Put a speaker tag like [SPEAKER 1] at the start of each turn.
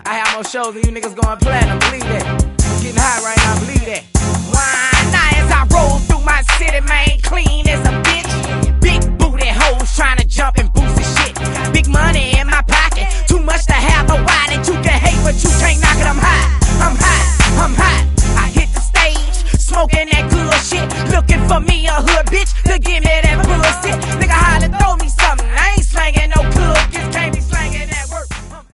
[SPEAKER 1] I have more shows than you niggas going platinum, believe that. I'm getting hot right now, believe that.
[SPEAKER 2] Why now as I roll through my city, man, clean as a bitch. Big booty hoes trying to jump and boost the shit. Big money in my pocket, too much to have a why that you can hate, but you can't knock it. I'm hot, I'm hot, I'm hot. I hit the stage, smoking that good shit, looking for me a hood bitch to give me that